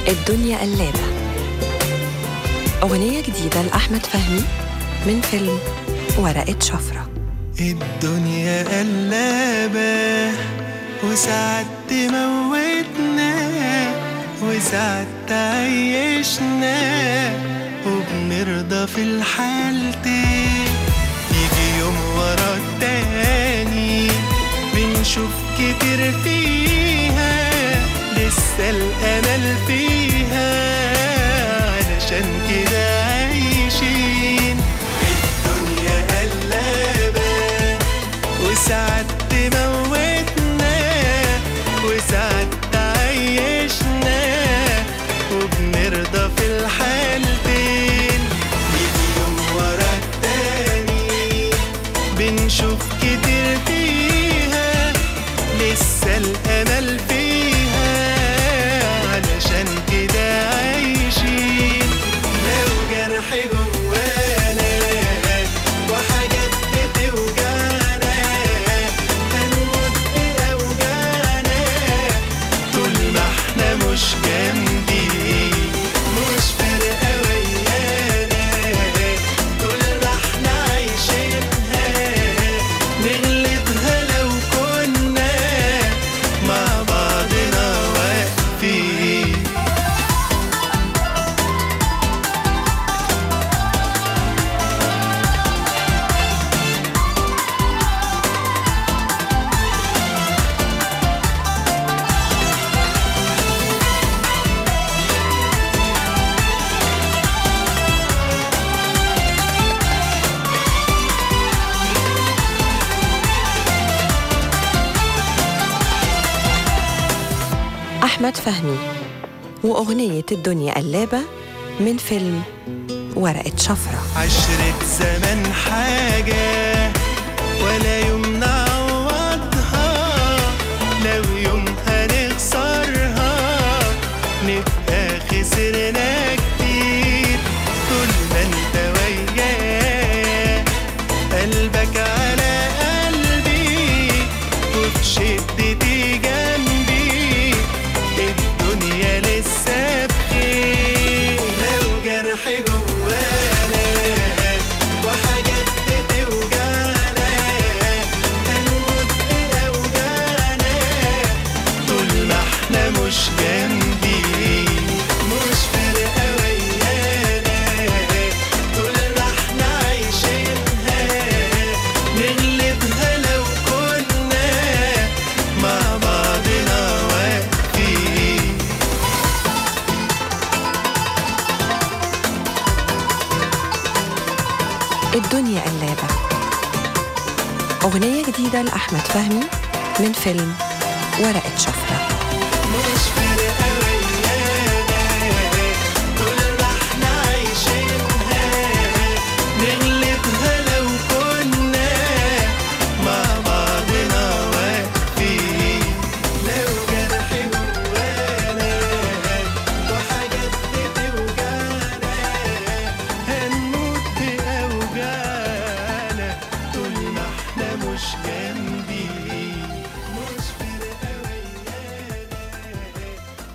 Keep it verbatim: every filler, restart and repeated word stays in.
الدنيا قلابة، أغنية جديدة لأحمد فهمي من فيلم ورقة شفرة. الدنيا قلابة وساعات تموتنا وساعات تعيشنا وبنرضى في الحالتين، يجي يوم ورا التاني بنشوف كتير فيها لسه الأمل فيها، علشان كده عايشين. الدنيا قلابة وساعات تموتنا وساعات تعيشنا وبنرضى في الحالتين، يجي يوم ورا التاني بنشوف كتير فيها لسه الأمل فيها، علشان كده عايشين. لو جرح جوانا وحاجات بتوجعنا هنموت بأوجاعنا طول ما احنا مش جامدين، مش فارقة ويانا طول ما احنا عايشينها نغلبها لو كنا مع بعضنا واقفين. أحمد فهمي وأغنية الدنيا قلابة من فيلم ورقة شفرة. عشرة زمن حاجة ولا يوم نعوضها، لو يوم هنخسرها نبقى خسرنا كتير. طول ما انت وياه قلبك على قلبي وفي شدتي جنبي الدنيا لسه بخير. لو جرح جوانا وحاجات بتوجعنا هنموت بأوجاعنا طول ما احنا مش جامدين، مش فارقة ويانا طول ما احنا عايشينها نغلبها لو كنا مع بعضنا واقفين. الدنيا قلابة، أغنية جديدة لأحمد فهمي من فيلم ورقة شفرة.